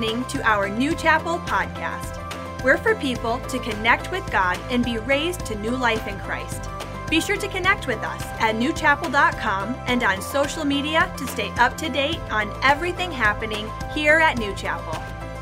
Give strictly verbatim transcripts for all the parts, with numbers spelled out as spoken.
listening to our New Chapel podcast. We're for people to connect with God and be raised to new life in Christ. Be sure to connect with us at new chapel dot com and on social media to stay up to date on everything happening here at New Chapel.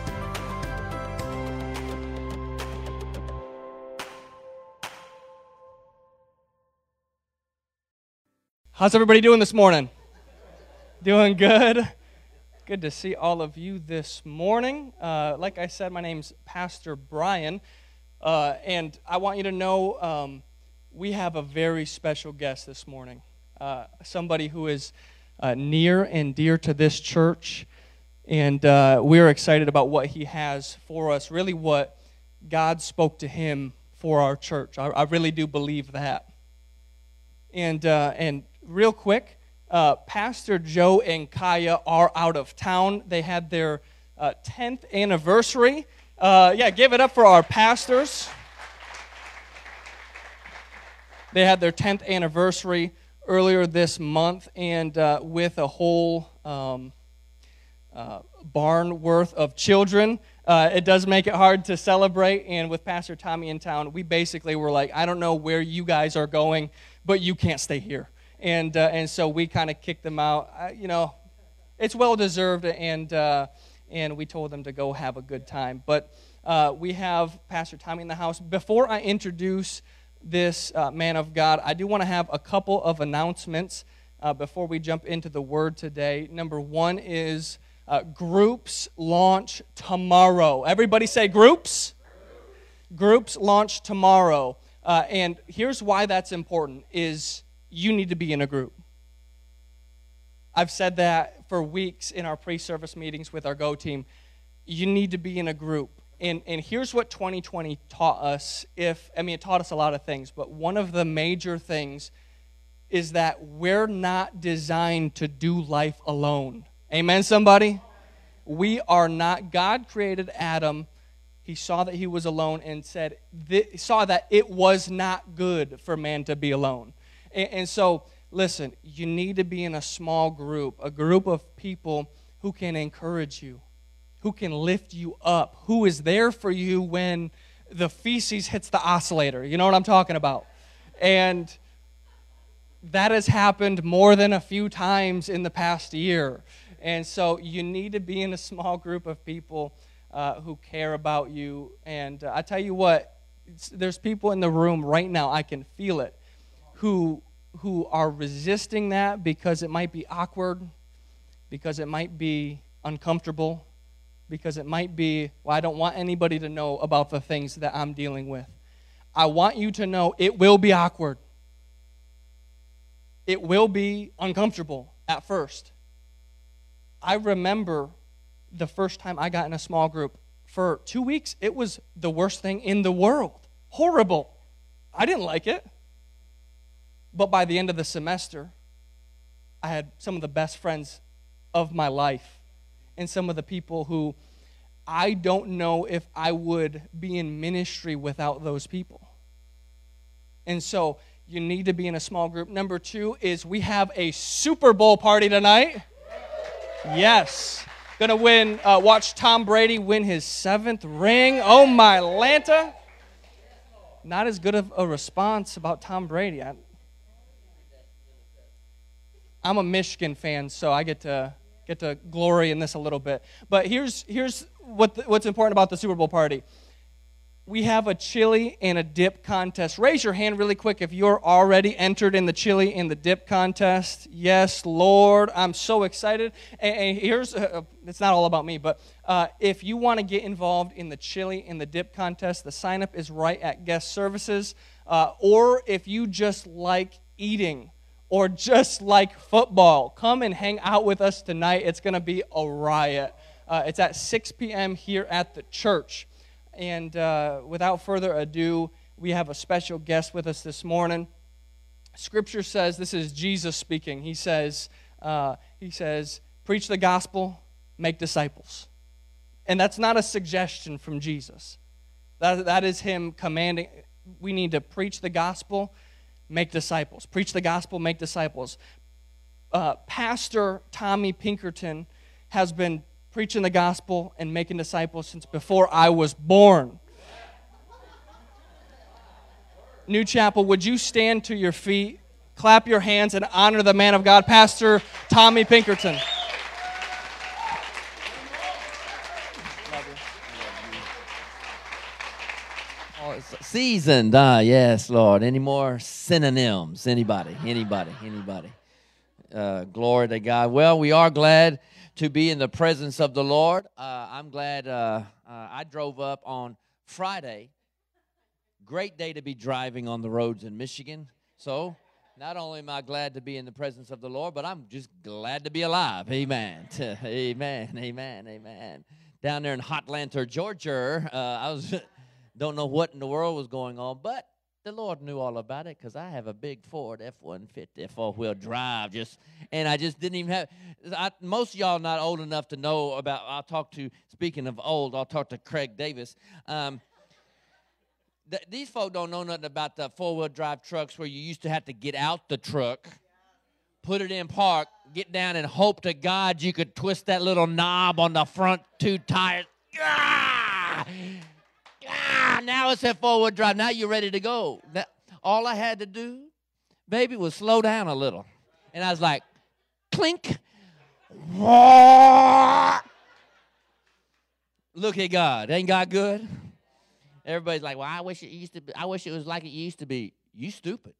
How's everybody doing this morning? Doing good? Good to see all of you this morning. Uh, like I said, my name's Pastor Brian, uh, and I want you to know um, we have a very special guest this morning, uh, somebody who is uh, near and dear to this church, and uh, we're excited about what he has for us, really what God spoke to him for our church. I, I really do believe that. And uh, and real quick, Uh, Pastor Joe and Kaya are out of town. They had their uh, tenth anniversary. Uh, yeah, give it up for our pastors. They had their tenth anniversary earlier this month, and uh, with a whole um, uh, barn worth of children, uh, it does make it hard to celebrate. And with Pastor Tommy in town, we basically were like, I don't know where you guys are going, but you can't stay here. And uh, and so we kind of kicked them out. Uh, you know, it's well deserved, and uh, and we told them to go have a good time. But uh, we have Pastor Tommy in the house. Before I introduce this uh, man of God, I do want to have a couple of announcements uh, before we jump into the Word today. Number one is uh, groups launch tomorrow. Everybody say groups. Groups launch tomorrow, uh, and here's why that's important: is you need to be in a group. I've said that for weeks in our pre-service meetings with our Go team. You need to be in a group. And and here's what twenty twenty taught us. If I mean, it taught us a lot of things, but one of the major things is that we're not designed to do life alone. Amen, somebody? We are not. God created Adam. He saw that he was alone and said, th- saw that it was not good for man to be alone. And so, listen, you need to be in a small group, a group of people who can encourage you, who can lift you up, who is there for you when the feces hits the oscillator. You know what I'm talking about? And that has happened more than a few times in the past year. And so you need to be in a small group of people uh, who care about you. And uh, I tell you what, there's people in the room right now, I can feel it, who who are resisting that because it might be awkward, because it might be uncomfortable, because it might be, well, I don't want anybody to know about the things that I'm dealing with. I want you to know it will be awkward. It will be uncomfortable at first. I remember the first time I got in a small group. For two weeks, it was the worst thing in the world. Horrible. I didn't like it. But by the end of the semester, I had some of the best friends of my life and some of the people who I don't know if I would be in ministry without those people. And so you need to be in a small group. Number two is we have a Super Bowl party tonight. Yes. Going to win, uh, watch Tom Brady win his seventh ring. Oh, my Lanta. Not as good of a response about Tom Brady. I, I'm a Michigan fan, so I get to get to glory in this a little bit. But here's here's what the, what's important about the Super Bowl party. We have a chili and a dip contest. Raise your hand really quick if you're already entered in the chili and the dip contest. Yes, Lord, I'm so excited. And, and here's, uh, it's not all about me, but uh, if you want to get involved in the chili and the dip contest, the sign-up is right at guest services. Uh, or if you just like eating, or just like football, come and hang out with us tonight. It's going to be a riot. Uh, it's at six p.m. here at the church. And uh, without further ado, we have a special guest with us this morning. Scripture says, this is Jesus speaking. He says, uh, he says, preach the gospel, make disciples. And that's not a suggestion from Jesus. That, that is him commanding. We need to preach the gospel, make disciples. Preach the gospel, make disciples. Uh, Pastor Tommy Pinkerton has been preaching the gospel and making disciples since before I was born. New Chapel, would you stand to your feet, clap your hands, and honor the man of God, Pastor Tommy Pinkerton. Seasoned, ah, yes, Lord. Any more synonyms? Anybody? Anybody? Anybody? Uh, glory to God. Well, we are glad to be in the presence of the Lord. Uh, I'm glad uh, uh, I drove up on Friday. Great day to be driving on the roads in Michigan. So, not only am I glad to be in the presence of the Lord, but I'm just glad to be alive. Amen. Amen. Amen. Amen. Down there in Hotlanta, Georgia, uh, I was... Don't know what in the world was going on, but the Lord knew all about it because I have a big Ford F one fifty four-wheel drive, just and I just didn't even have. I, most of y'all not old enough to know about. I'll talk to. Speaking of old, I'll talk to Craig Davis. Um, th- these folk don't know nothing about the four-wheel drive trucks where you used to have to get out the truck, put it in park, get down, and hope to God you could twist that little knob on the front two tires. Ah! Ah, now it's at four-wheel drive. Now you're ready to go. That, all I had to do, baby, was slow down a little. And I was like, clink. Look at God. Ain't God good? Everybody's like, well, I wish it used to be. I wish it was like it used to be. You stupid.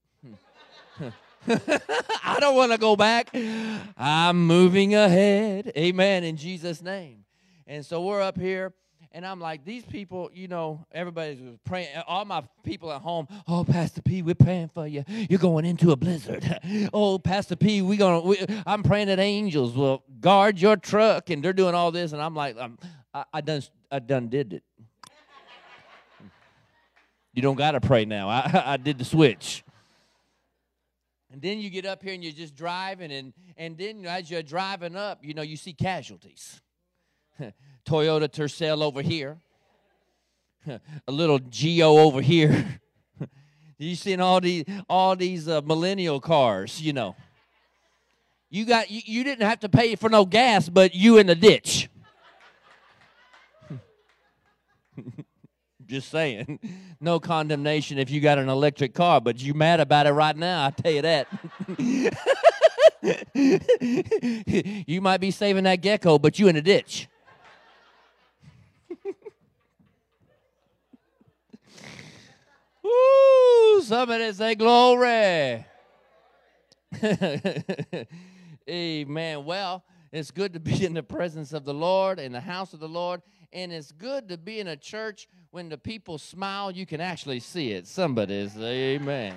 I don't want to go back. I'm moving ahead. Amen, in Jesus' name. And so we're up here. And I'm like, these people, you know, everybody's praying. All my people at home, oh, Pastor P, we're praying for you. You're going into a blizzard. Oh, Pastor P, we gonna. We, I'm praying that angels will guard your truck, and they're doing all this. And I'm like, I'm, I, I done, I done did it. You don't gotta pray now. I, I did the switch. And then you get up here and you're just driving, and and then as you're driving up, you know, you see casualties. Toyota Tercel over here. A little Geo over here. You seen all these all these uh, millennial cars, you know. You got you, you didn't have to pay for no gas, but you in the ditch. Just saying. No condemnation if you got an electric car, but you mad about it right now, I tell you that. You might be saving that gecko, but you in the ditch. Woo! Somebody say glory. Amen. Well, it's good to be in the presence of the Lord, in the house of the Lord, and it's good to be in a church when the people smile, you can actually see it. Somebody say amen.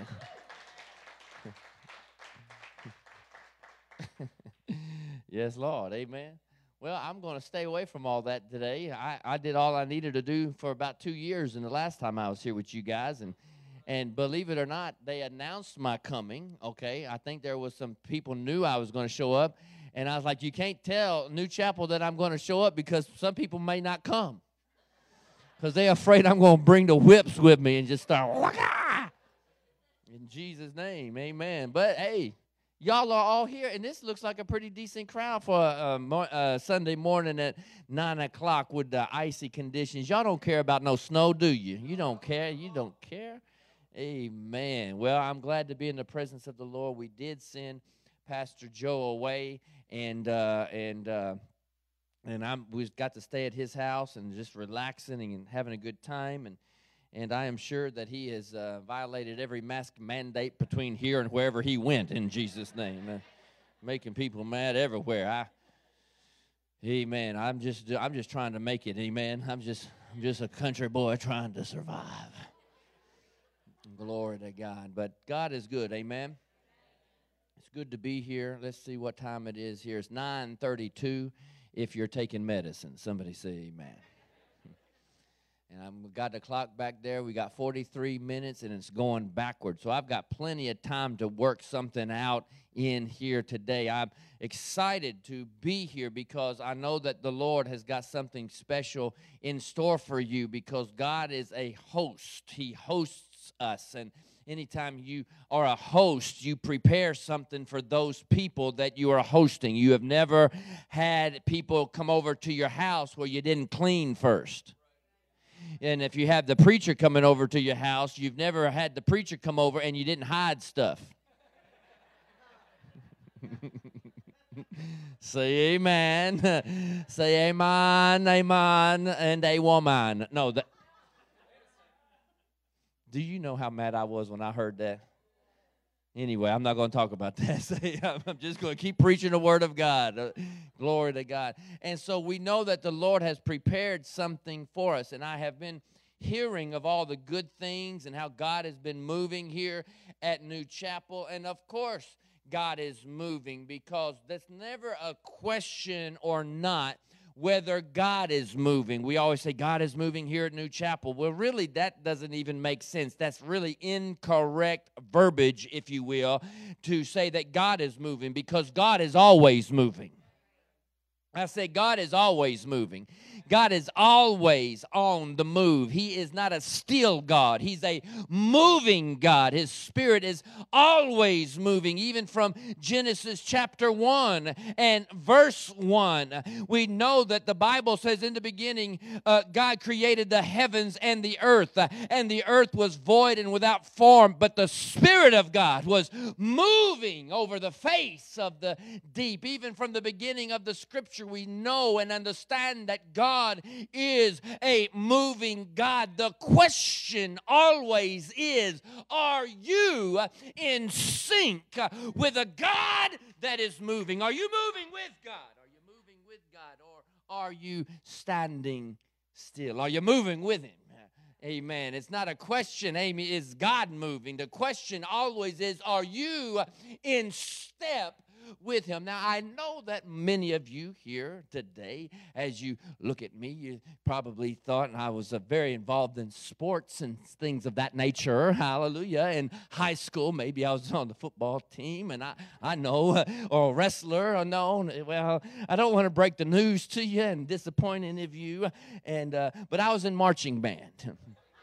Yes, Lord. Amen. Well, I'm going to stay away from all that today. I, I did all I needed to do for about two years in the last time I was here with you guys. And, and believe it or not, they announced my coming, okay? I think there was some people knew I was going to show up. And I was like, you can't tell New Chapel that I'm going to show up because some people may not come. Because they're afraid I'm going to bring the whips with me and just start, waka! In Jesus' name, amen. But, hey. Y'all are all here, and this looks like a pretty decent crowd for a, a, mo- a Sunday morning at nine o'clock with the icy conditions. Y'all don't care about no snow, do you? You don't care. You don't care. Amen. Well, I'm glad to be in the presence of the Lord. We did send Pastor Joe away, and uh, and uh, and I'm we got to stay at his house and just relaxing and having a good time, and. And I am sure that he has uh, violated every mask mandate between here and wherever he went in Jesus' name, uh, making people mad everywhere. I, amen. I'm just, I'm just trying to make it. Amen. I'm just, I'm just a country boy trying to survive. Glory to God. But God is good. Amen. It's good to be here. Let's see what time it is here. It's nine thirty-two. If you're taking medicine, somebody say amen. And I've got the clock back there. We got forty-three minutes, and it's going backward. So I've got plenty of time to work something out in here today. I'm excited to be here because I know that the Lord has got something special in store for you because God is a host. He hosts us, and Anytime you are a host, you prepare something for those people that you are hosting. You have never had people come over to your house where you didn't clean first. And if you have the preacher coming over to your house, you've never had the preacher come over and you didn't hide stuff. Say amen. Say amen, amen, and a woman. No, that. Do you know how mad I was when I heard that? Anyway, I'm not going to talk about that. I'm just going to keep preaching the word of God. Uh, glory to God. And so we know that the Lord has prepared something for us. And I have been hearing of all the good things and how God has been moving here at New Chapel. And of course, God is moving, because that's never a question or not whether God is moving. We always say God is moving here at New Chapel. Well, really, that doesn't even make sense. That's really incorrect verbiage, if you will, to say that God is moving, because God is always moving. I say God is always moving. God is always on the move. He is not a still God. He's a moving God. His Spirit is always moving. Even from Genesis chapter one and verse one, we know that the Bible says in the beginning, uh, God created the heavens and the earth, uh, and the earth was void and without form, but the Spirit of God was moving over the face of the deep. Even from the beginning of the Scripture, we know and understand that God is a moving God. The question always is, are you in sync with a God that is moving? Are you moving with God? Are you moving with God, or are you standing still? Are you moving with Him? Amen. It's not a question, Amy, is God moving? The question always is, are you in step with Him? Now, I know that many of you here today, as you look at me, you probably thought I was uh, very involved in sports and things of that nature. Hallelujah. In high school, maybe I was on the football team, and I, I know, uh, or a wrestler, or no. Well, I don't want to break the news to you and disappoint any of you, and uh, but I was in marching band.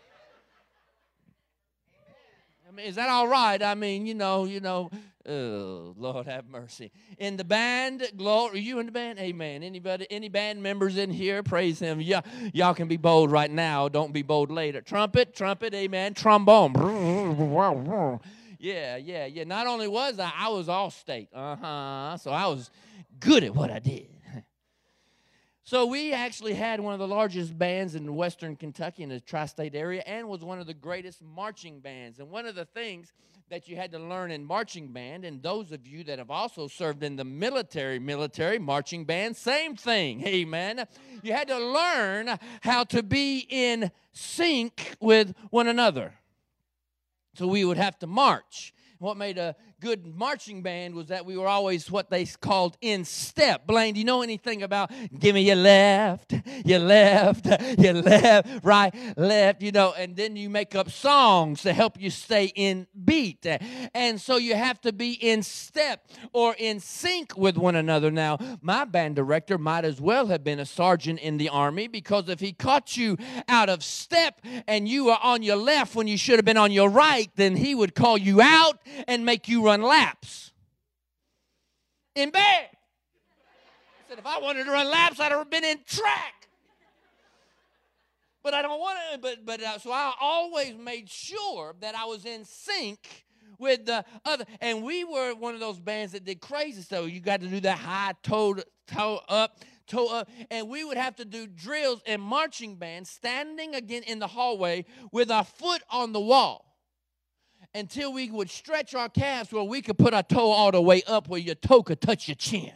I mean, is that all right? I mean, you know, you know, oh, Lord have mercy. In the band, glory, are you in the band? Amen. Anybody, any band members in here? Praise Him. Yeah, y'all can be bold right now. Don't be bold later. Trumpet, trumpet, amen. Trombone. Yeah, yeah, yeah. Not only was I, I was all state. Uh-huh. So I was good at what I did. So we actually had one of the largest bands in western Kentucky, in the tri-state area, and was one of the greatest marching bands. And one of the things that you had to learn in marching band, and those of you that have also served in the military, military marching band, same thing, amen. You had to learn how to be in sync with one another. So we would have to march. What made a good marching band was that we were always what they called in step. Blaine, do you know anything about give me your left, your left, your left, right, left, you know, and then you make up songs to help you stay in beat. And so you have to be in step or in sync with one another. Now, my band director might as well have been a sergeant in the Army, because if he caught you out of step and you were on your left when you should have been on your right, then he would call you out and make you run laps in bed. I said, if I wanted to run laps, I'd have been in track. But I don't want to, but, but uh, so I always made sure that I was in sync with the other. And we were one of those bands that did crazy stuff. You got to do that high toe, toe up, toe up. And we would have to do drills in marching band, standing again in the hallway with our foot on the wall, until we would stretch our calves where we could put our toe all the way up where your toe could touch your chin.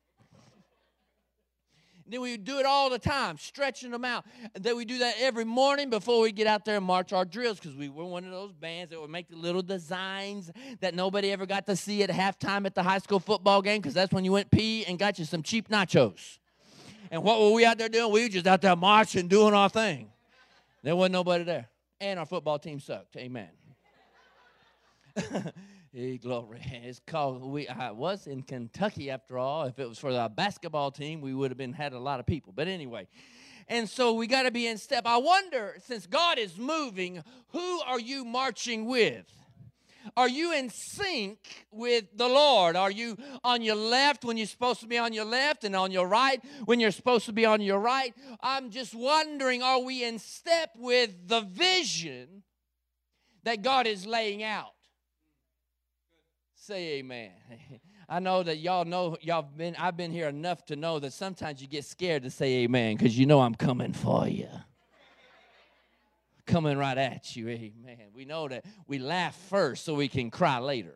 Then we would do it all the time, stretching them out. And then we do that every morning before we get out there and march our drills, because we were one of those bands that would make the little designs that nobody ever got to see at halftime at the high school football game, because that's when you went pee and got you some cheap nachos. And what were we out there doing? We were just out there marching, doing our thing. There wasn't nobody there. And our football team sucked. Amen. Hey, glory. It's called, we, I was in Kentucky after all. If it was for the basketball team, we would have been had a lot of people. But anyway, and so we got to be in step. I wonder, since God is moving, who are you marching with? Are you in sync with the Lord? Are you on your left when you're supposed to be on your left and on your right when you're supposed to be on your right? I'm just wondering, are we in step with the vision that God is laying out? Say amen. I know that y'all know, y'all been, I've been here enough to know that sometimes you get scared to say amen because you know I'm coming for you. Coming right at you, amen. We know that we laugh first so we can cry later.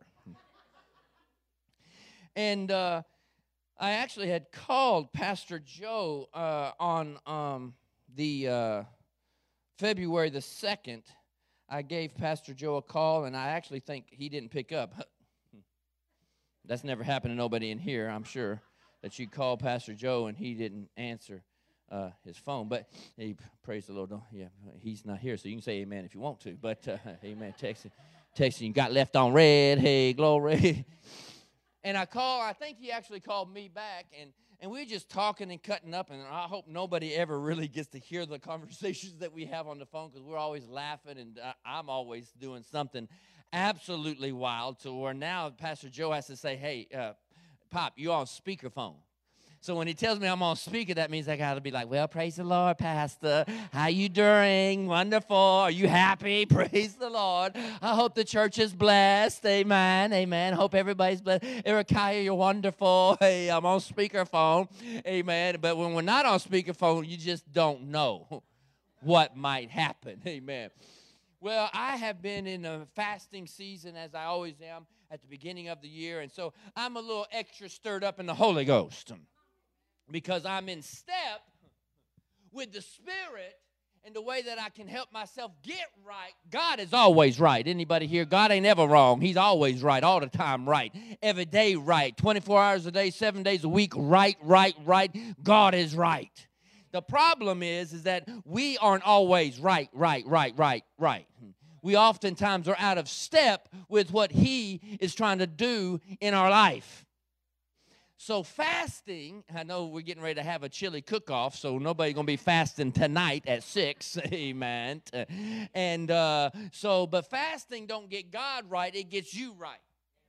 And uh, I actually had called Pastor Joe uh, on um, the uh, February the second. I gave Pastor Joe a call, and I actually think he didn't pick up. That's never happened to nobody in here, I'm sure, that you called Pastor Joe and he didn't answer Uh, his phone, but hey, praise the Lord. Don't, yeah, he's not here, so you can say amen if you want to. But uh, amen, texting, texting, you got left on red. Hey, glory. And I call. I think he actually called me back, and and we were just talking and cutting up. And I hope nobody ever really gets to hear the conversations that we have on the phone because we're always laughing, and uh, I'm always doing something absolutely wild. So where now Pastor Joe has to say, "Hey, uh, Pop, you on speakerphone." So when he tells me I'm on speaker, that means I got to be like, well, praise the Lord, Pastor. How you doing? Wonderful. Are you happy? Praise the Lord. I hope the church is blessed. Amen. Amen. Hope everybody's blessed. Erikiah, you're wonderful. Hey, I'm on speakerphone. Amen. But when we're not on speakerphone, you just don't know what might happen. Amen. Well, I have been in a fasting season, as I always am, at the beginning of the year. And so I'm a little extra stirred up in the Holy Ghost, because I'm in step with the Spirit and the way that I can help myself get right. God is always right. Anybody here? God ain't ever wrong. He's always right, all the time right, every day right, twenty-four hours a day, seven days a week, right, right, right. God is right. The problem is, is that we aren't always right, right, right, right, right. We oftentimes are out of step with what He is trying to do in our life. So fasting, I know we're getting ready to have a chili cook-off, so nobody's going to be fasting tonight at six, amen. And uh, so, but fasting don't get God right, it gets you right.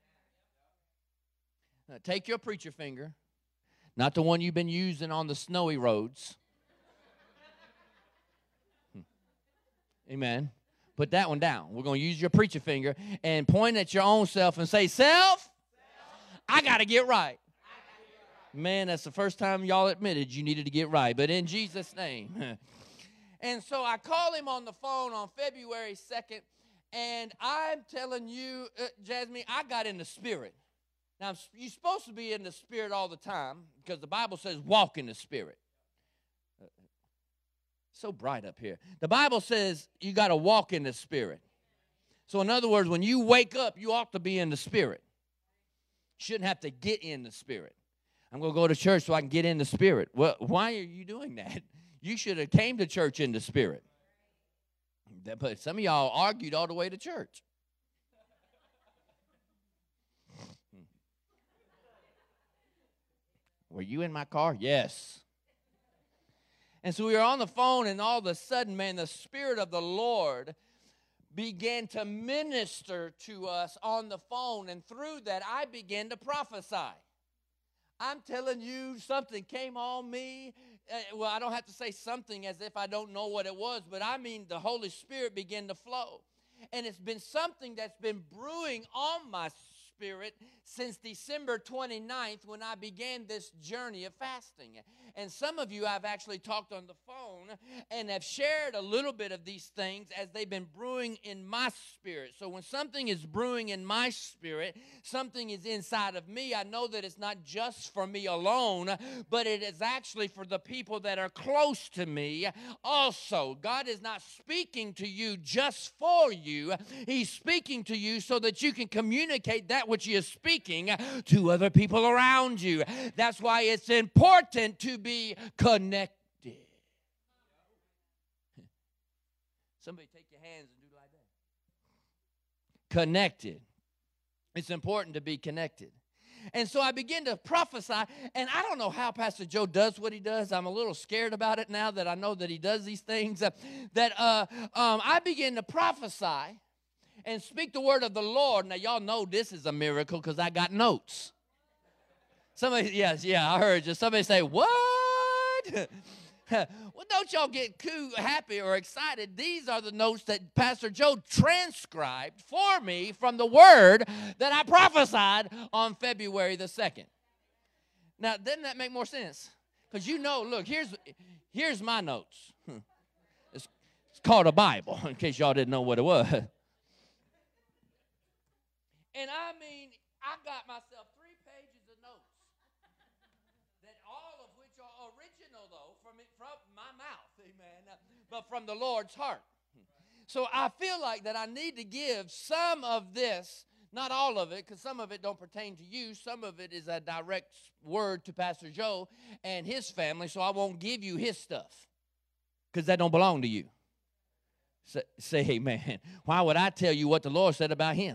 Now, take your preacher finger, not the one you've been using on the snowy roads. Amen. Put that one down. We're going to use your preacher finger and point at your own self and say, self, I got to get right. Man, that's the first time y'all admitted you needed to get right. But in Jesus' name. And so I called him on the phone on February second, and I'm telling you, uh, Jasmine, I got in the Spirit. Now, you're supposed to be in the Spirit all the time because the Bible says walk in the Spirit. Uh, so bright up here. The Bible says you got to walk in the Spirit. So in other words, when you wake up, you ought to be in the Spirit. Shouldn't have to get in the Spirit. I'm going to go to church so I can get in the Spirit. Well, why are you doing that? You should have came to church in the Spirit. But some of y'all argued all the way to church. Were you in my car? Yes. And so we were on the phone, and all of a sudden, man, the Spirit of the Lord began to minister to us on the phone. And through that, I began to prophesy. I'm telling you, something came on me. Uh, well, I don't have to say something as if I don't know what it was, but I mean the Holy Spirit began to flow. And it's been something that's been brewing on my spirit since December twenty-ninth when I began this journey of fasting. And some of you I've actually talked on the phone and have shared a little bit of these things as they've been brewing in my spirit. So when something is brewing in my spirit, something is inside of me, I know that it's not just for me alone, but it is actually for the people that are close to me also. God is not speaking to you just for you. He's speaking to you so that you can communicate that which He is speaking to other people around you. That's why it's important to be connected. Somebody take your hands and do like that. Connected. It's important to be connected. And so I began to prophesy, and I don't know how Pastor Joe does what he does. I'm a little scared about it now that I know that he does these things. Uh, that uh, um, I began to prophesy, and speak the word of the Lord. Now, y'all know this is a miracle because I got notes. Somebody, yes, yeah, I heard you. Somebody say, what? Well, don't y'all get too happy or excited. These are the notes that Pastor Joe transcribed for me from the word that I prophesied on February the second. Now, doesn't that make more sense? Because you know, look, here's, here's my notes. It's, it's called a Bible, in case y'all didn't know what it was. And I mean, I got myself three pages of notes. That all of which are original, though, from, it, from my mouth, amen, but from the Lord's heart. So I feel like that I need to give some of this, not all of it, because some of it don't pertain to you. Some of it is a direct word to Pastor Joe and his family, so I won't give you his stuff, because that don't belong to you. Say, say amen. Why would I tell you what the Lord said about him?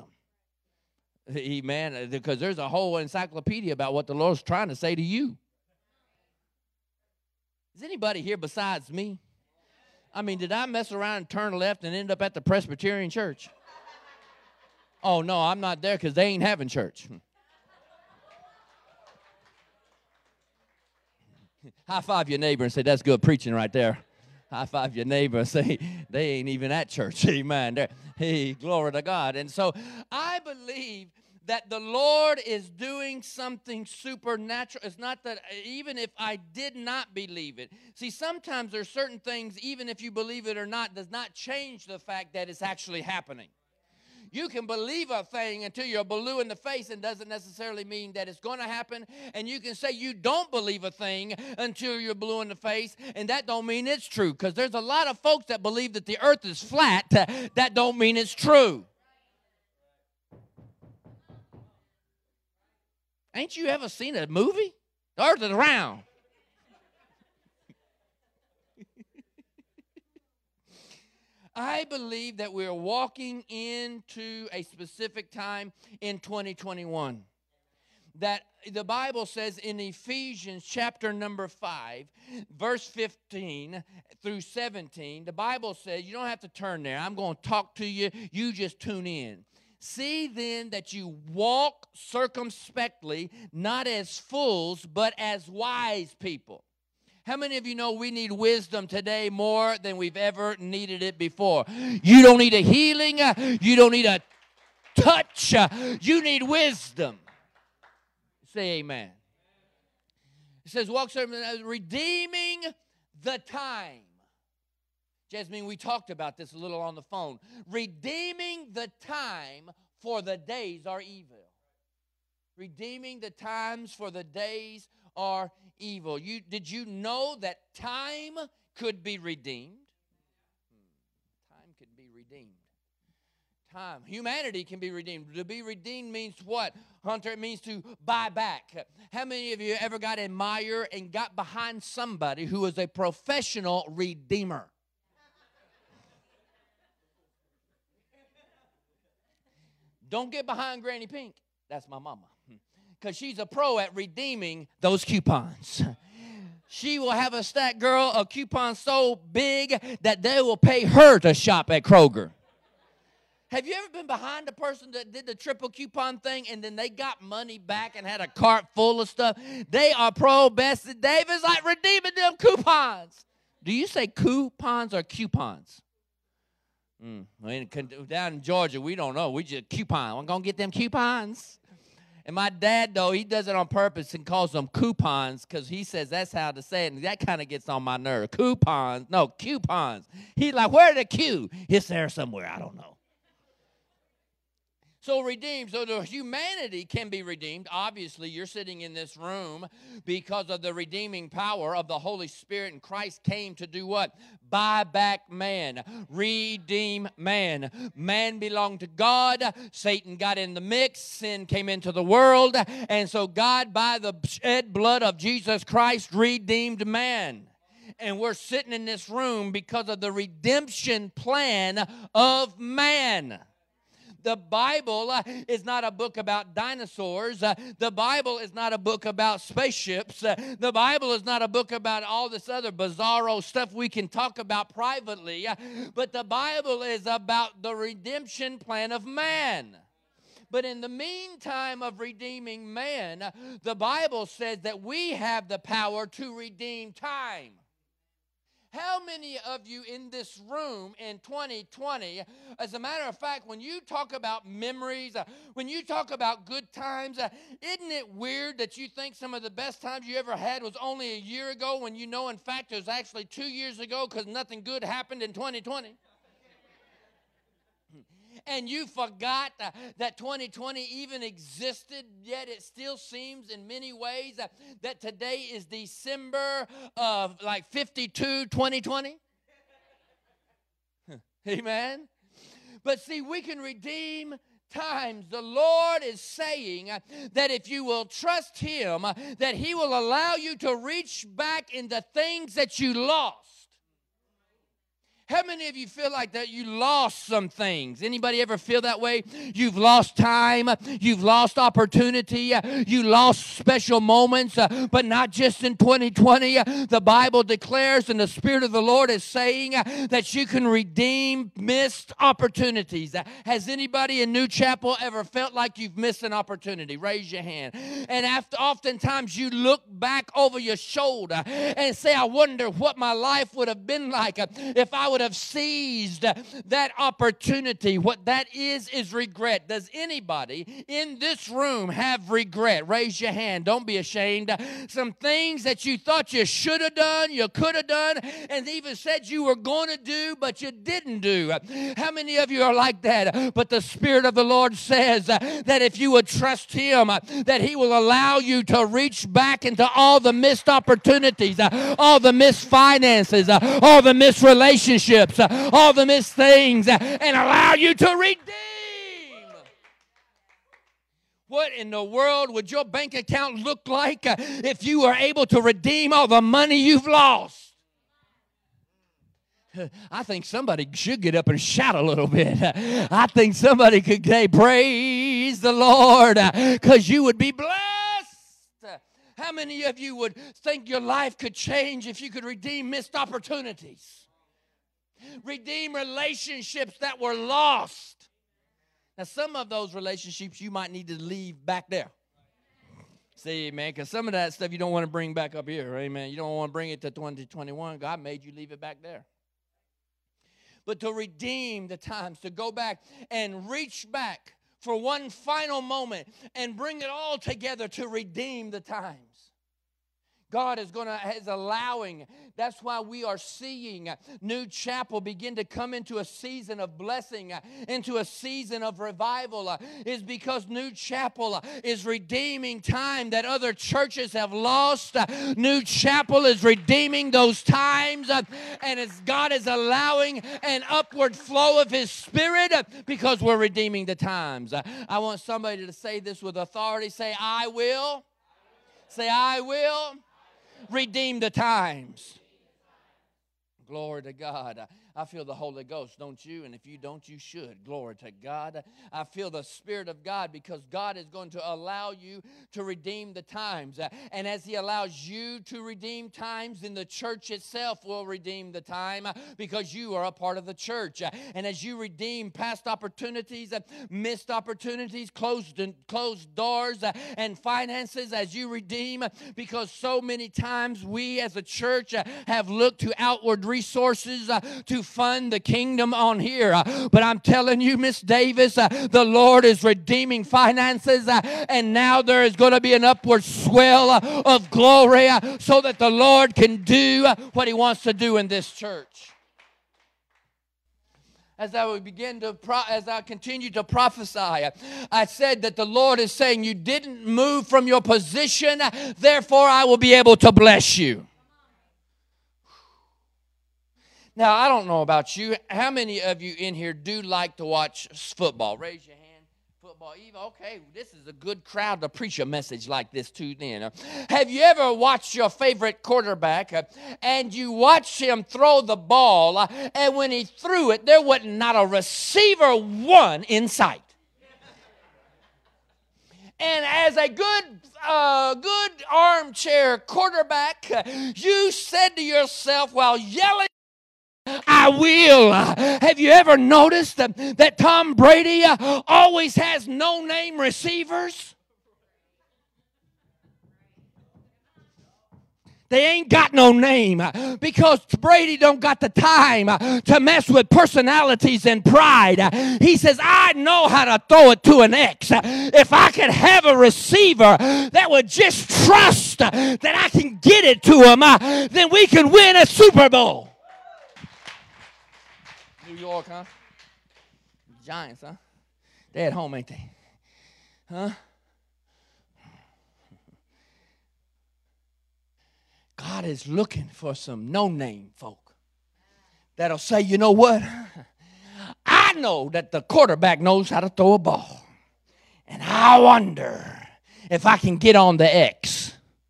Amen, because there's a whole encyclopedia about what the Lord's trying to say to you. Is anybody here besides me? I mean, did I mess around and turn left and end up at the Presbyterian church? Oh, no, I'm not there because they ain't having church. High five your neighbor and say, that's good preaching right there. High five your neighbor and say, they ain't even at church. Amen. They're, hey, glory to God. And so I believe that the Lord is doing something supernatural. It's not that even if I did not believe it. See, sometimes there's certain things, even if you believe it or not, does not change the fact that it's actually happening. You can believe a thing until you're blue in the face and doesn't necessarily mean that it's going to happen. And you can say you don't believe a thing until you're blue in the face, and that don't mean it's true. Because there's a lot of folks that believe that the earth is flat. That don't mean it's true. Ain't you ever seen a movie? The earth is round. I believe that we're walking into a specific time in twenty twenty-one. That the Bible says in Ephesians chapter number five, verse fifteen through seventeen, the Bible says, you don't have to turn there. I'm going to talk to you. You just tune in. See then that you walk circumspectly, not as fools, but as wise people. How many of you know we need wisdom today more than we've ever needed it before? You don't need a healing. You don't need a touch. You need wisdom. Say amen. It says, walk circumspectly, redeeming the time. Jasmine, we talked about this a little on the phone. Redeeming the time, for the days are evil. Redeeming the times, for the days are evil. You, did you know that time could be redeemed? Hmm. Time can be redeemed. Time. Humanity can be redeemed. To be redeemed means what, Hunter? It means to buy back. How many of you ever got admired and got behind somebody who was a professional redeemer? Don't get behind Granny Pink. That's my mama. Because she's a pro at redeeming those coupons. She will have a stack, girl, of coupons so big that they will pay her to shop at Kroger. Have you ever been behind a person that did the triple coupon thing and then they got money back and had a cart full of stuff? They are pro Bessie Davis like redeeming them coupons. Do you say coupons or coupons? Mm. Down in Georgia, we don't know. We just coupon. I'm going to get them coupons. And my dad, though, he does it on purpose and calls them coupons because he says that's how to say it. And that kind of gets on my nerve. Coupons. No, coupons. He's like, where the Q? It's there somewhere. I don't know. So redeemed. So the humanity can be redeemed. Obviously, you're sitting in this room because of the redeeming power of the Holy Spirit. And Christ came to do what? Buy back man. Redeem man. Man belonged to God. Satan got in the mix. Sin came into the world. And so God, by the shed blood of Jesus Christ, redeemed man. And we're sitting in this room because of the redemption plan of man. The Bible uh, is not a book about dinosaurs. Uh, the Bible is not a book about spaceships. Uh, the Bible is not a book about all this other bizarro stuff we can talk about privately. Uh, but the Bible is about the redemption plan of man. But in the meantime of redeeming man, uh, the Bible says that we have the power to redeem time. How many of you in this room in twenty twenty, as a matter of fact, when you talk about memories, uh, when you talk about good times, uh, isn't it weird that you think some of the best times you ever had was only a year ago when you know, in fact, it was actually two years ago because nothing good happened in twenty twenty? And you forgot uh, that twenty twenty even existed, yet it still seems in many ways uh, that today is December of like fifty-two, twenty twenty. Amen? But see, we can redeem times. The Lord is saying uh, that if you will trust Him, uh, that He will allow you to reach back into things that you lost. How many of you feel like that you lost some things? Anybody ever feel that way? You've lost time. You've lost opportunity. You lost special moments, but not just in twenty twenty. The Bible declares, and the Spirit of the Lord is saying that you can redeem missed opportunities. Has anybody in New Chapel ever felt like you've missed an opportunity? Raise your hand. And after, oftentimes you look back over your shoulder and say, I wonder what my life would have been like if I would have seized that opportunity. What that is is regret. Does anybody in this room have regret? Raise your hand. Don't be ashamed. Some things that you thought you should have done, you could have done, and even said you were going to do, but you didn't do. How many of you are like that? But the Spirit of the Lord says that if you would trust Him, that He will allow you to reach back into all the missed opportunities, all the missed finances, all the missed relationships, all the missed things, and allow you to redeem. What in the world would your bank account look like if you were able to redeem all the money you've lost? I think somebody should get up and shout a little bit. I think somebody could say, praise the Lord, because you would be blessed. How many of you would think your life could change if you could redeem missed opportunities? Redeem relationships that were lost. Now, some of those relationships you might need to leave back there. See, man, because some of that stuff you don't want to bring back up here. Amen. You don't want to bring it to twenty twenty-one. God made you leave it back there. But to redeem the times, to go back and reach back for one final moment and bring it all together to redeem the times. God is going to is allowing. That's why we are seeing New Chapel begin to come into a season of blessing, into a season of revival. Is because New Chapel is redeeming time that other churches have lost. New Chapel is redeeming those times, and as God is allowing an upward flow of His Spirit because we're redeeming the times. I want somebody to say this with authority. Say, I will. Say, I will. Redeem the times. Glory to God. I feel the Holy Ghost, don't you? And if you don't, you should. Glory to God. I feel the Spirit of God because God is going to allow you to redeem the times. And as He allows you to redeem times, then the church itself will redeem the time because you are a part of the church. And as you redeem past opportunities, missed opportunities, closed, closed doors, and finances, as you redeem, because so many times we as a church have looked to outward resources to fund the kingdom on here. Uh, but I'm telling you, Miss Davis, uh, the Lord is redeeming finances, uh, and now there is going to be an upward swell uh, of glory uh, so that the Lord can do uh, what He wants to do in this church. As I would begin to, pro- as I continue to prophesy, I said that the Lord is saying, you didn't move from your position, therefore I will be able to bless you. Now, I don't know about you. How many of you in here do like to watch football? Raise your hand. Football. Eva, okay, this is a good crowd to preach a message like this to then. Have you ever watched your favorite quarterback and you watched him throw the ball, and when he threw it, there wasn't not a receiver one in sight? And as a good, uh, good armchair quarterback, you said to yourself while yelling, I will. Have you ever noticed that, that Tom Brady always has no-name receivers? They ain't got no name because Brady don't got the time to mess with personalities and pride. He says, I know how to throw it to an X. If I could have a receiver that would just trust that I can get it to him, then we can win a Super Bowl. New York, huh? Giants, huh? They're at home, ain't they? Huh? God is looking for some no-name folk that'll say, you know what? I know that the quarterback knows how to throw a ball. And I wonder if I can get on the X.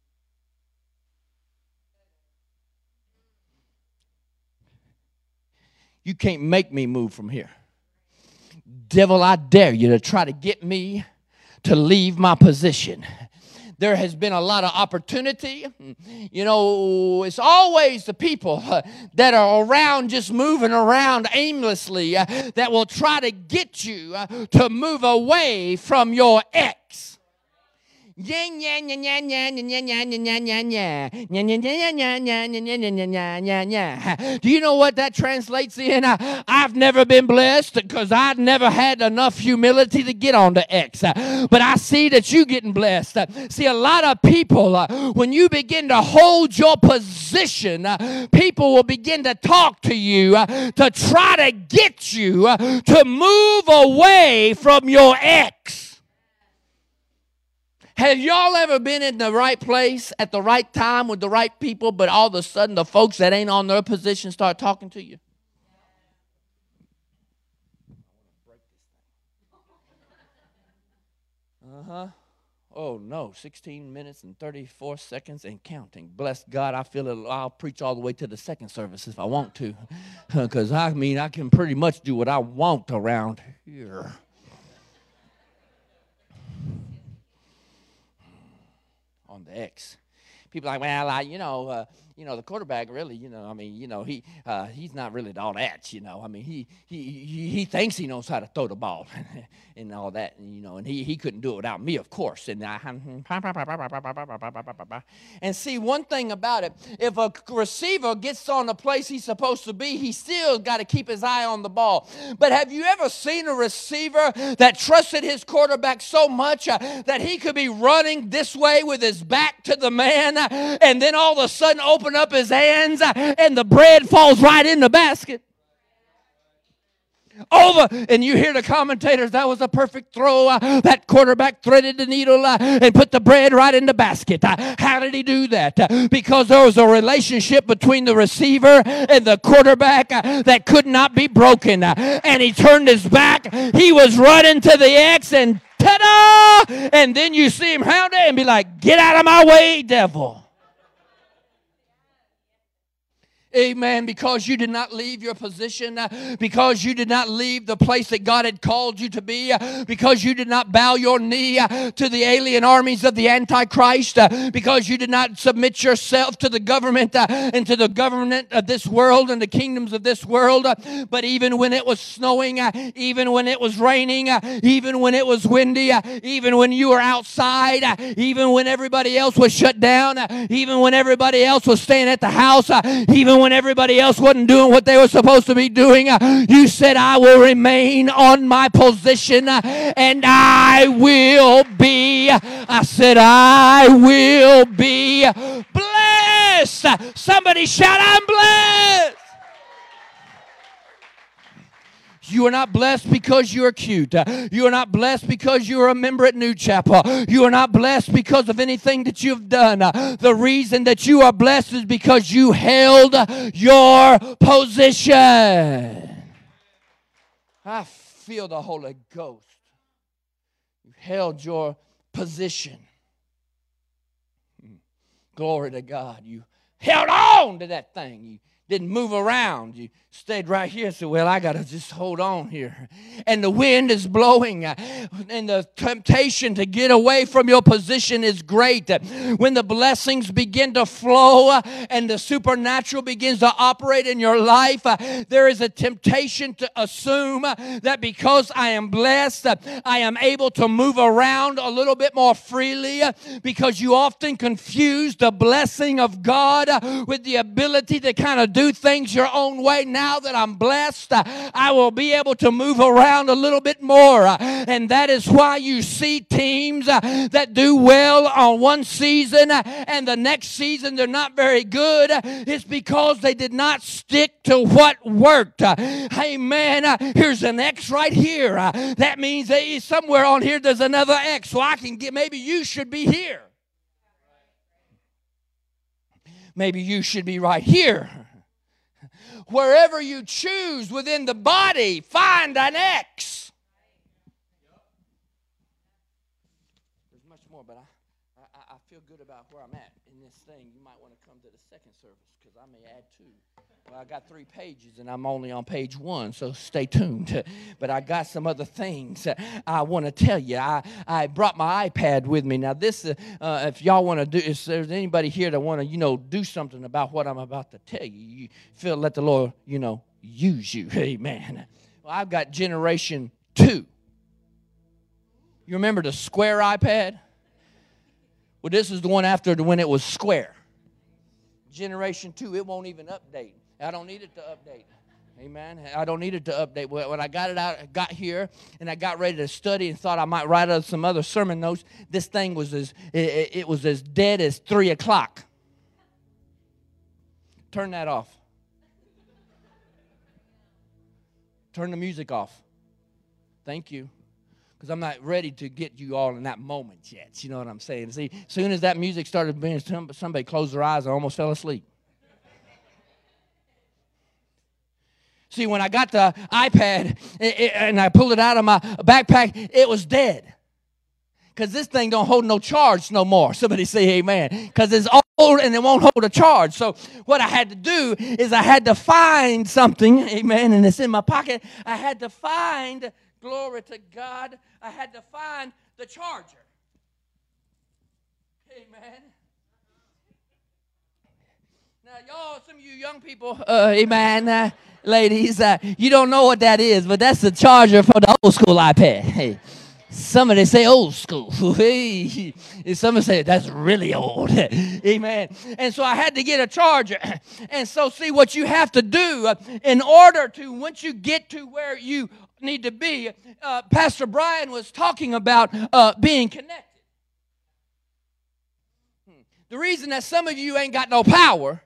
You can't make me move from here. Devil, I dare you to try to get me to leave my position. There has been a lot of opportunity. You know, it's always the people uh, that are around just moving around aimlessly uh, that will try to get you uh, to move away from your ex. Do you know what that translates in? I've never been blessed because I've never had enough humility to get on the X. But I see that you're getting blessed. See, a lot of people, when you begin to hold your position, people will begin to talk to you to try to get you to move away from your ex. Have y'all ever been in the right place at the right time with the right people, but all of a sudden the folks that ain't on their position start talking to you? Uh-huh. Oh, no, sixteen minutes and thirty-four seconds and counting. Bless God, I feel it. I'll preach all the way to the second service if I want to. Because, I mean, I can pretty much do what I want around here. On the X. People are like, well, I, you know, uh, you know, the quarterback really, you know, I mean, you know, he uh, he's not really all that, you know. I mean, he he he, he thinks he knows how to throw the ball and all that, and, you know, and he, he couldn't do it without me, of course. And I, and see, one thing about it, if a receiver gets on the place he's supposed to be, he still got to keep his eye on the ball. But have you ever seen a receiver that trusted his quarterback so much uh, that he could be running this way with his back to the man, uh, and then all of a sudden open up his hands uh, and the bread falls right in the basket? Over, and you hear the commentators, that was a perfect throw. Uh, that quarterback threaded the needle uh, and put the bread right in the basket. Uh, how did he do that? Uh, because there was a relationship between the receiver and the quarterback uh, that could not be broken. Uh, and he turned his back. He was running to the X and ta-da! And then you see him hound it and be like, get out of my way, devil. Amen. Because you did not leave your position, uh, because you did not leave the place that God had called you to be, uh, because you did not bow your knee uh, to the alien armies of the Antichrist, uh, because you did not submit yourself to the government uh, and to the government of this world and the kingdoms of this world. Uh, but even when it was snowing, uh, even when it was raining, uh, even when it was windy, uh, even when you were outside, uh, even when everybody else was shut down, uh, even when everybody else was staying at the house, uh, even when when everybody else wasn't doing what they were supposed to be doing, uh, you said, I will remain on my position uh, and I will be, I said, I will be blessed. Somebody shout, I'm blessed. You are not blessed because you are cute. You are not blessed because you are a member at New Chapel. You are not blessed because of anything that you've done. The reason that you are blessed is because you held your position. I feel the Holy Ghost. You held your position. Glory to God. You held on to that thing. You Didn't move around. You stayed right here and said, well, I got to just hold on here. And the wind is blowing, uh, and the temptation to get away from your position is great. When the blessings begin to flow uh, and the supernatural begins to operate in your life, uh, there is a temptation to assume uh, that because I am blessed, uh, I am able to move around a little bit more freely, uh, because you often confuse the blessing of God uh, with the ability to kind of do things your own way. Now that I'm blessed, uh, I will be able to move around a little bit more. Uh, and that is why you see teams uh, that do well on one season uh, and the next season they're not very good. Uh, it's because they did not stick to what worked. Uh, hey man, uh, here's an X right here. Uh, that means that somewhere on here there's another X. So I can get, maybe you should be here. Maybe you should be right here. Wherever you choose within the body, find an X. There's much more, but I, I, I feel good about where I'm at in this thing. You might want to come to the second service because I may add two. Well, I got three pages and I'm only on page one, so stay tuned. But I got some other things I want to tell you. I, I brought my iPad with me. Now, this, uh, uh, if y'all want to do, if there's anybody here that want to, you know, do something about what I'm about to tell you, you feel let the Lord, you know, use you. Amen. Well, I've got generation two. You remember the square iPad? Well, this is the one after the when it was square. Generation two, it won't even update. I don't need it to update. Amen. I don't need it to update. When I got it out, I got here, and I got ready to study and thought I might write out some other sermon notes. This thing was as it, it was as dead as three o'clock. Turn that off. Turn the music off. Thank you. Because I'm not ready to get you all in that moment yet. You know what I'm saying? See, as soon as that music started being, somebody closed their eyes, I almost fell asleep. See, when I got the iPad and I pulled it out of my backpack, it was dead. Because this thing don't hold no charge no more. Somebody say amen. Because it's old and it won't hold a charge. So what I had to do is I had to find something, amen, and it's in my pocket. I had to find, glory to God, I had to find the charger. Amen. Now, y'all, some of you young people, uh, amen, uh, ladies, uh, you don't know what that is, but that's the charger for the old school iPad. Hey, somebody say old school. Hey, somebody say that's really old. Amen. And so I had to get a charger. And so see what you have to do uh, in order to, once you get to where you need to be, uh, Pastor Brian was talking about uh, being connected. Hmm. The reason that some of you ain't got no power,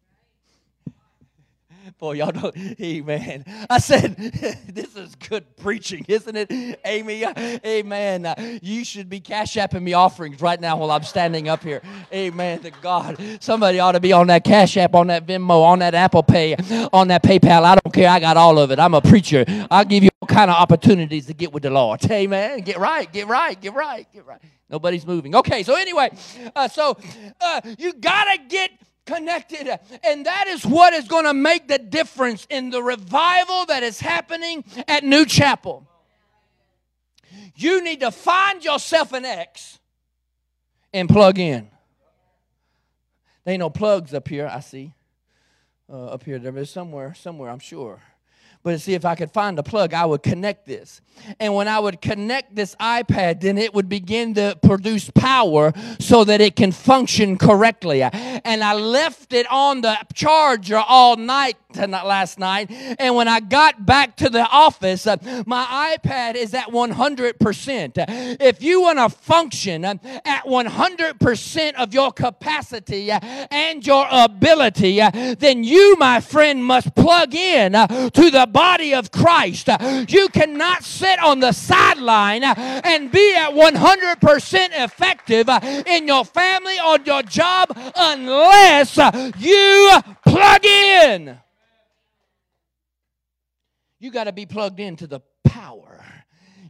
boy, y'all don't, amen. I said, this is good preaching, isn't it, Amy? Amen. Uh, you should be cash apping me offerings right now while I'm standing up here. Amen to God. Somebody ought to be on that Cash App, on that Venmo, on that Apple Pay, on that PayPal. I don't care. I got all of it. I'm a preacher. I'll give you all kind of opportunities to get with the Lord. Amen. Get right, get right, get right, get right. Nobody's moving. Okay, so anyway, uh, so uh, you got to get connected, and that is what is going to make the difference in the revival that is happening at New Chapel. You need to find yourself an X and plug in. There ain't no plugs up here, I see. Uh, up here, there is somewhere, somewhere, I'm sure. But see, if I could find a plug, I would connect this. And when I would connect this iPad, then it would begin to produce power so that it can function correctly. And I left it on the charger all night tonight, last night. And when I got back to the office, uh, my iPad is at one hundred percent. If you want to function uh, at one hundred percent of your capacity uh, and your ability, uh, then you, my friend, must plug in uh, to the body of Christ. Uh, you cannot sit on the sideline uh, and be at one hundred percent effective uh, in your family or your job unless uh, you plug in. You got to be plugged into the power.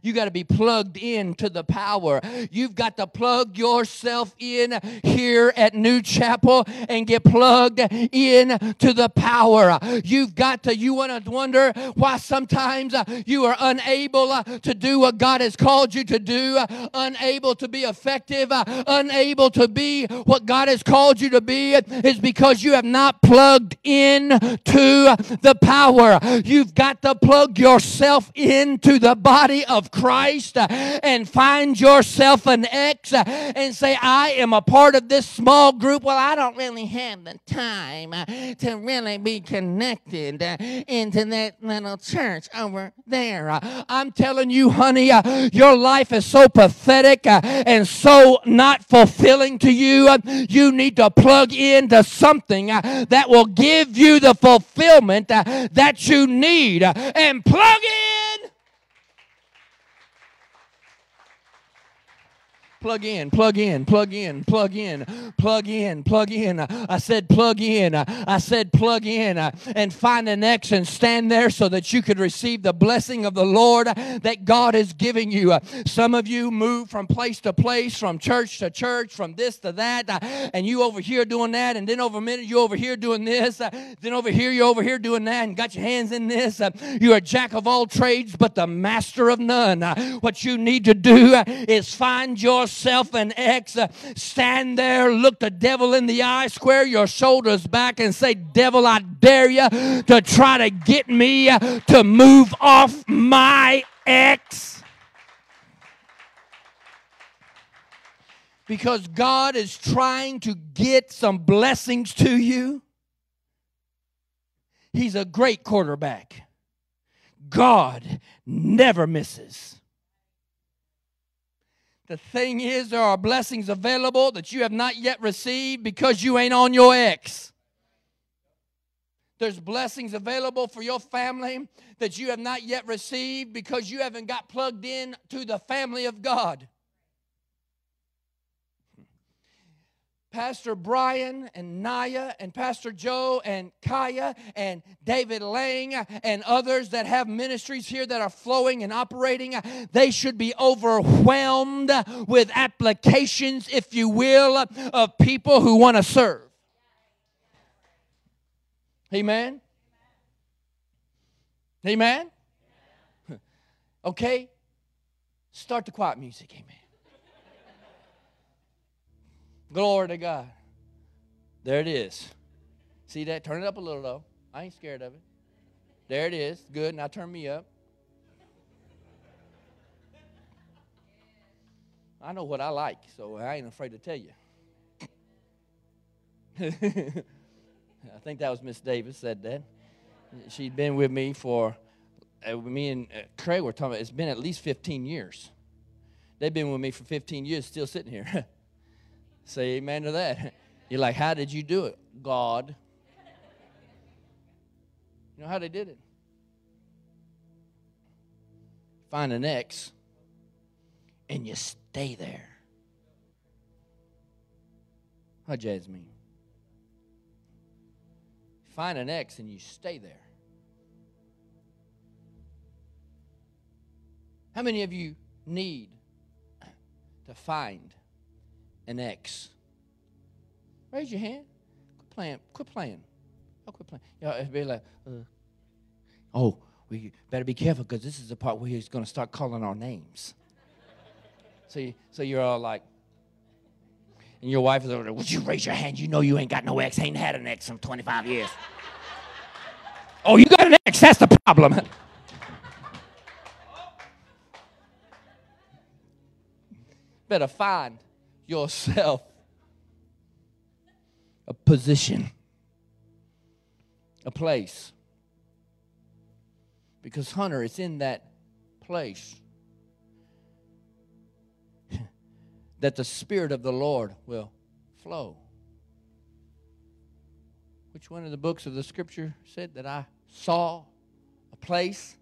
You got to be plugged in to the power. You've got to plug yourself in here at New Chapel and get plugged in to the power. You've got to, you want to wonder why sometimes you are unable to do what God has called you to do, unable to be effective, unable to be what God has called you to be, is because you have not plugged in to the power. You've got to plug yourself into the body of Christ and find yourself an X and say, I am a part of this small group. Well, I don't really have the time to really be connected into that little church over there. I'm telling you, honey, your life is so pathetic and so not fulfilling to you. You need to plug into something that will give you the fulfillment that you need. And plug in. Plug in, plug in, plug in, plug in, plug in, plug in. I said plug in. I said plug in and find an X and stand there so that you could receive the blessing of the Lord that God is giving you. Some of you move from place to place, from church to church, from this to that, and you over here doing that, and then over a minute you over here doing this, then over here you over here doing that, and got your hands in this. You're a jack of all trades, but the master of none. What you need to do is find yourself Self an X, uh, stand there, look the devil in the eye, square your shoulders back and say, devil, I dare you to try to get me uh, to move off my X. Because God is trying to get some blessings to you. He's a great quarterback. God never misses. The thing is, there are blessings available that you have not yet received because you ain't on your X. There's blessings available for your family that you have not yet received because you haven't got plugged in to the family of God. Pastor Brian and Naya and Pastor Joe and Kaya and David Lang and others that have ministries here that are flowing and operating, they should be overwhelmed with applications, if you will, of people who want to serve. Amen? Amen? Okay? Start the quiet music. Amen. Glory to God. There it is. See that? Turn it up a little, though. I ain't scared of it. There it is. Good. Now turn me up. I know what I like, so I ain't afraid to tell you. I think that was Miss Davis said that. She'd been with me for, uh, me and uh, Craig were talking about, it's been at least fifteen years. They've been with me for fifteen years, still sitting here. Say amen to that. You're like, how did you do it? God. You know how they did it? Find an X, and you stay there. How Jasmine? Find an X, and you stay there. How many of you need to find an X? Raise your hand. Quit playing. Quit playing. Oh, quit playing. You know, it'd be like, uh, oh, we better be careful because this is the part where he's going to start calling our names. so, you, so you're all like, and your wife is over there, would you raise your hand? You know you ain't got no X. Ain't had an X in twenty-five years. Oh, you got an X. That's the problem. Better find yourself a position, a place. Because, Hunter, it's in that place that the Spirit of the Lord will flow. Which one of the books of the Scripture said that I saw a place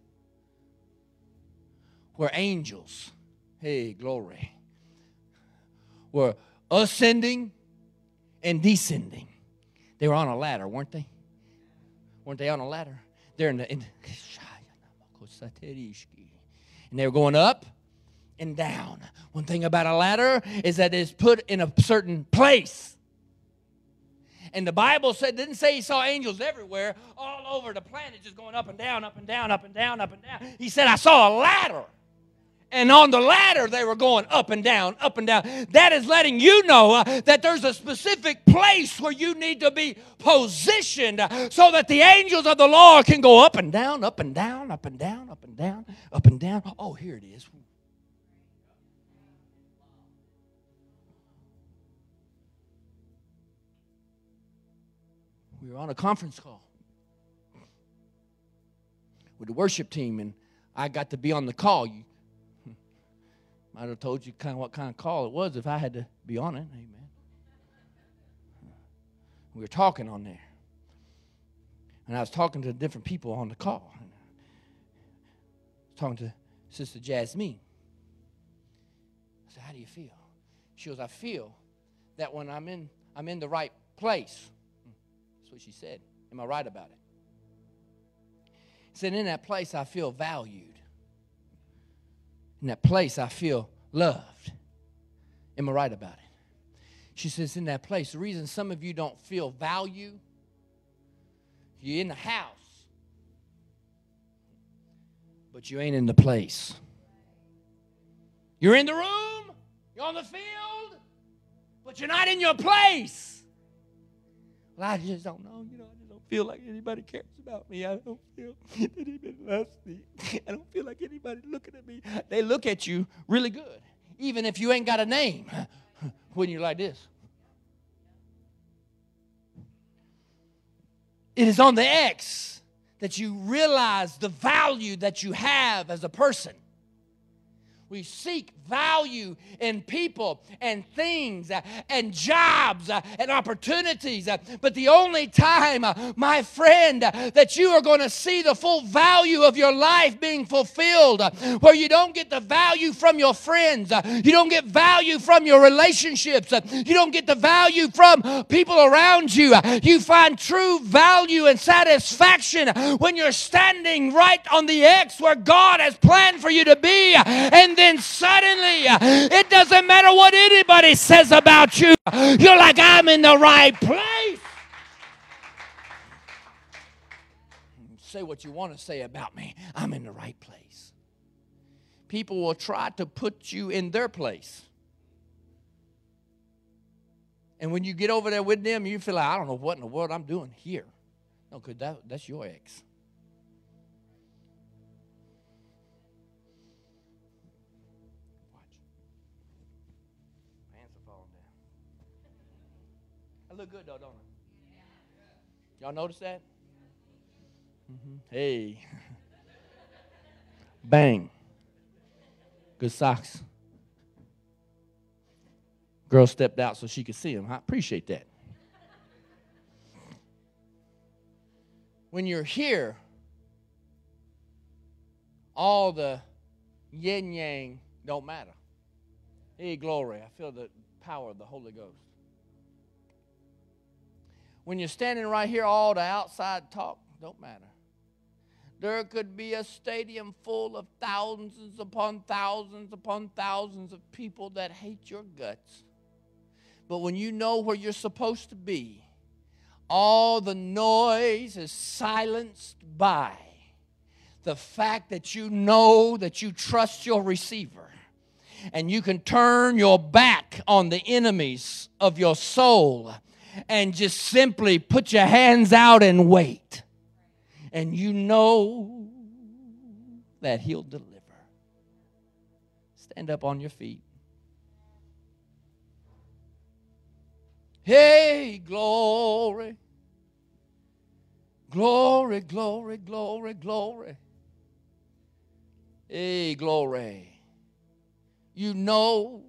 where angels, hey, glory, were ascending and descending. They were on a ladder, weren't they? Weren't they on a ladder? They're in the, in, And they were going up and down. One thing about a ladder is that it's put in a certain place. And the Bible said, didn't say he saw angels everywhere, all over the planet, just going up and down, up and down, up and down, up and down. He said, I saw a ladder. And on the ladder, they were going up and down, up and down. That is letting you know uh, that there's a specific place where you need to be positioned uh, so that the angels of the Lord can go up and down, up and down, up and down, up and down, up and down. Oh, here it is. We were on a conference call with the worship team, and I got to be on the call. You might have told you kind of what kind of call it was if I had to be on it. Amen. We were talking on there. And I was talking to different people on the call. I was talking to Sister Jasmine. I said, how do you feel? She goes, I feel that when I'm in, I'm in the right place. That's what she said. Am I right about it? She said, in that place I feel valued. In that place, I feel loved. Am I right about it? She says, in that place, the reason some of you don't feel value, you're in the house, but you ain't in the place. You're in the room, you're on the field, but you're not in your place. Well, I just don't know, you know, I just don't feel like anybody cares about me. I don't feel that anybody loves me. I don't feel like anybody looking at me. They look at you really good, even if you ain't got a name, when you're like this. It is on the X that you realize the value that you have as a person. We seek value in people and things uh, and jobs uh, and opportunities. Uh, but the only time, uh, my friend, uh, that you are going to see the full value of your life being fulfilled, uh, where you don't get the value from your friends, uh, you don't get value from your relationships, uh, you don't get the value from people around you. Uh, you find true value and satisfaction when you're standing right on the X where God has planned for you to be. Uh, and then suddenly, uh, it doesn't matter what anybody says about you. You're like, I'm in the right place. Say what you want to say about me. I'm in the right place. People will try to put you in their place. And when you get over there with them, you feel like, I don't know what in the world I'm doing here. No, because that, that's your ex. I look good, though, don't I? Y'all notice that? Mm-hmm. Hey. Bang. Good socks. Girl stepped out so she could see them. I appreciate that. When you're here, all the yin-yang don't matter. Hey, glory. I feel the power of the Holy Ghost. When you're standing right here, all the outside talk don't matter. There could be a stadium full of thousands upon thousands upon thousands of people that hate your guts. But when you know where you're supposed to be, all the noise is silenced by the fact that you know that you trust your receiver. And you can turn your back on the enemies of your soul and just simply put your hands out and wait. And you know that He'll deliver. Stand up on your feet. Hey, glory. Glory, glory, glory, glory. Hey, glory. You know,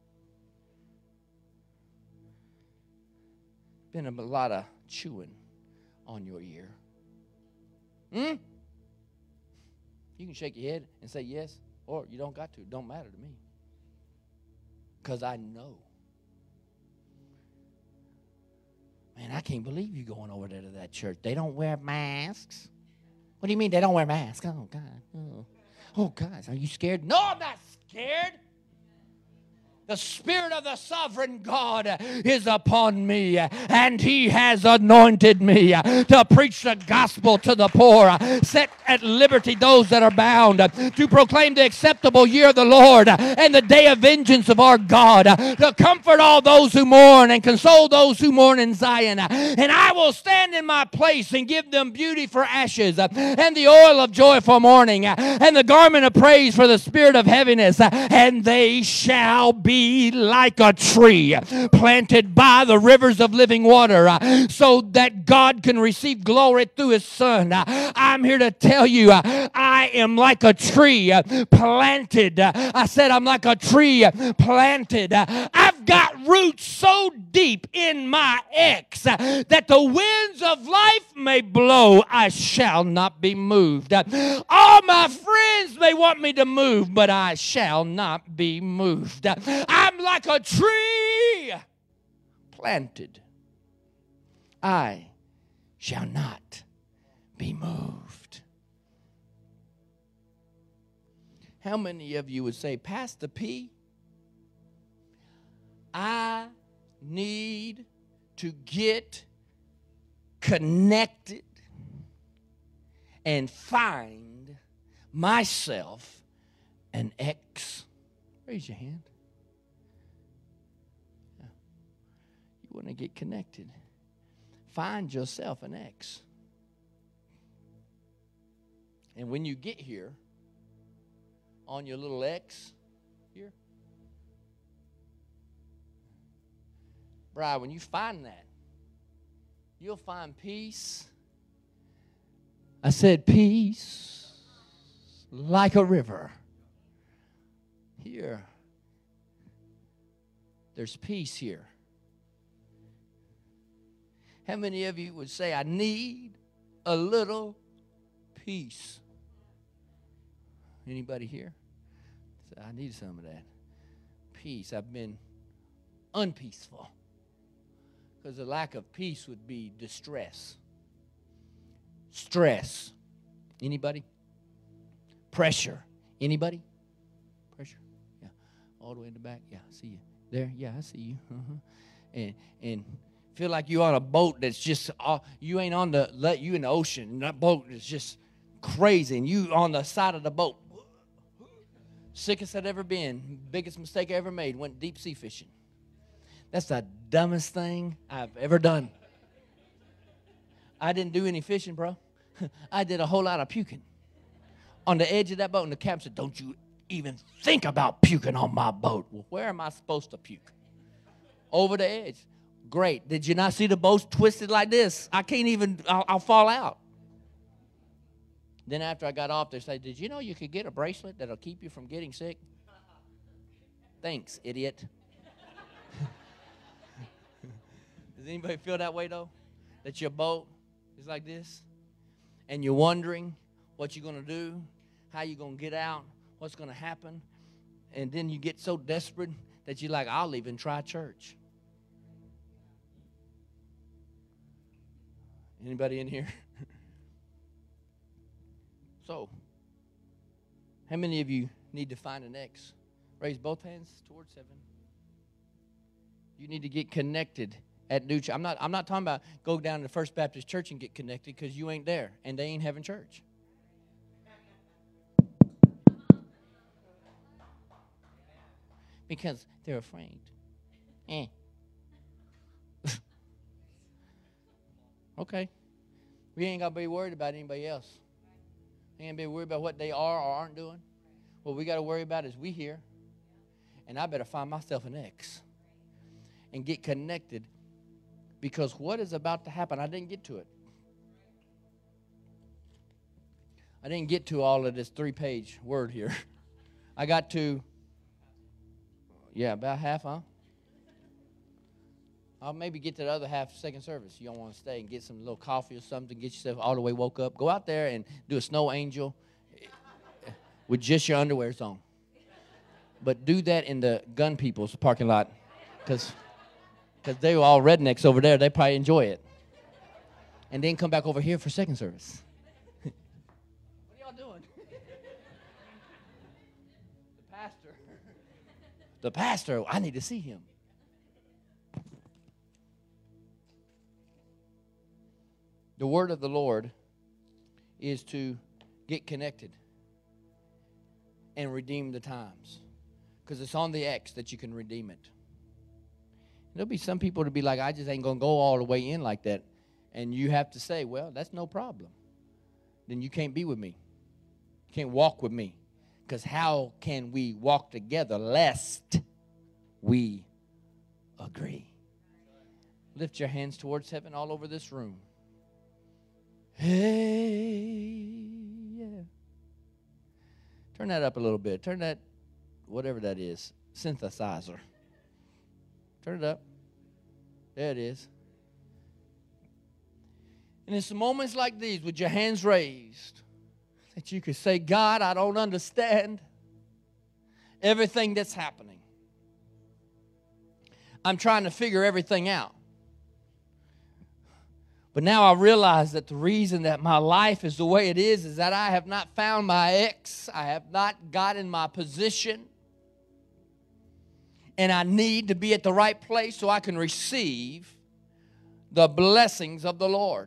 been a lot of chewing on your ear. Hmm? You can shake your head and say yes, or you don't got to. It don't matter to me. Because I know. Man, I can't believe you going over there to that church. They don't wear masks. What do you mean they don't wear masks? Oh, God. Oh. Oh, guys, are you scared? No, I'm not scared. The Spirit of the sovereign God is upon me, and He has anointed me to preach the gospel to the poor, set at liberty those that are bound, to proclaim the acceptable year of the Lord and the day of vengeance of our God, to comfort all those who mourn and console those who mourn in Zion. And I will stand in my place and give them beauty for ashes, and the oil of joy for mourning, and the garment of praise for the spirit of heaviness, and they shall be like a tree planted by the rivers of living water, uh, so that God can receive glory through His Son. Uh, I'm here to tell you, uh, I am like a tree uh, planted. Uh, I said I'm like a tree uh, planted. Uh, I've got roots so deep in my ex uh, that the winds of life may blow, I shall not be moved. Uh, all my friends may want me to move, but I shall not be moved. Uh, I'm like a tree planted. I shall not be moved. How many of you would say, Pastor P, I need to get connected and find myself an ex? Raise your hand. You want to get connected. Find yourself an ex. And when you get here, on your little X here, Brian, when you find that, you'll find peace. I said peace like a river. Here, there's peace here. How many of you would say, I need a little peace? Anybody here? Say, I need some of that peace. I've been unpeaceful. Because the lack of peace would be distress. Stress. Anybody? Pressure. Anybody? Pressure? Yeah. All the way in the back. Yeah, I see you. There? Yeah, I see you. Uh-huh. And and feel like you're on a boat that's just, uh, you ain't on the, let you in the ocean. And that boat is just crazy. And you on the side of the boat. Sickest I'd ever been. Biggest mistake I ever made. Went deep sea fishing. That's the dumbest thing I've ever done. I didn't do any fishing, bro. I did a whole lot of puking. On the edge of that boat, and the captain said, don't you even think about puking on my boat. Well, where am I supposed to puke? Over the edge. Great. Did you not see the boat twisted like this? I can't even, I'll, I'll fall out. Then after I got off, they said, did you know you could get a bracelet that'll keep you from getting sick? Thanks, idiot. Does anybody feel that way, though? That your boat is like this? And you're wondering what you're going to do, how you're going to get out, what's going to happen. And then you get so desperate that you're like, I'll even try church. Anybody in here? So, how many of you need to find an ex? Raise both hands towards heaven. You need to get connected at New Church. I'm not, I'm not talking about go down to First Baptist Church and get connected, because you ain't there and they ain't having church. Because they're afraid. Eh. Okay. We ain't got to be worried about anybody else. We ain't got to be worried about what they are or aren't doing. What we got to worry about is we here. And I better find myself an ex. And get connected. Because what is about to happen, I didn't get to it. I didn't get to all of this three-page word here. I got to, yeah, about half, huh? I'll maybe get to the other half second service. You don't want to stay and get some little coffee or something, get yourself all the way woke up. Go out there and do a snow angel with just your underwears on. But do that in the gun people's parking lot, because because they were all rednecks over there. They probably enjoy it. And then come back over here for second service. What are y'all doing? pastor. The pastor, I need to see him. The word of the Lord is to get connected and redeem the times. Because it's on the X that you can redeem it. There'll be some people to be like, I just ain't going to go all the way in like that. And you have to say, well, that's no problem. Then you can't be with me. You can't walk with me. Because how can we walk together lest we agree? Lift your hands towards heaven all over this room. Hey, yeah. Turn that up a little bit. Turn that, whatever that is, synthesizer. Turn it up. There it is. And it's moments like these with your hands raised that you could say, God, I don't understand everything that's happening. I'm trying to figure everything out. But now I realize that the reason that my life is the way it is is that I have not found my ex. I have not gotten my position. And I need to be at the right place so I can receive the blessings of the Lord.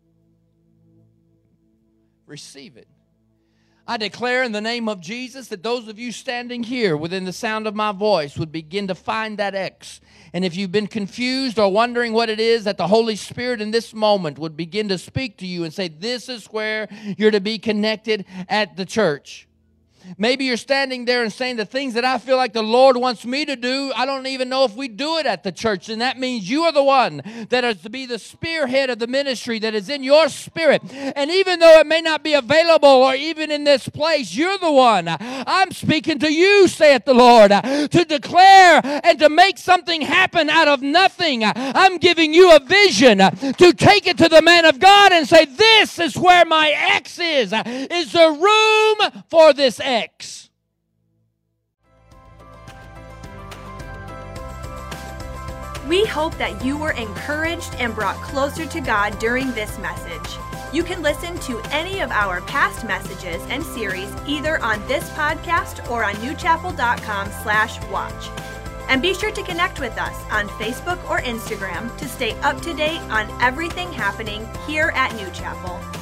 Receive it. I declare in the name of Jesus that those of you standing here within the sound of my voice would begin to find that X. And if you've been confused or wondering what it is, that the Holy Spirit in this moment would begin to speak to you and say, this is where you're to be connected at the church. Maybe you're standing there and saying the things that I feel like the Lord wants me to do, I don't even know if we do it at the church. And that means you are the one that is to be the spearhead of the ministry that is in your spirit. And even though it may not be available or even in this place, you're the one. I'm speaking to you, saith the Lord, to declare and to make something happen out of nothing. I'm giving you a vision to take it to the man of God and say, this is where my X is. Is there room for this X? X. We hope that you were encouraged and brought closer to God during this message. You can listen to any of our past messages and series either on this podcast or on newchapel.com slash watch. And be sure to connect with us on Facebook or Instagram to stay up to date on everything happening here at New Chapel.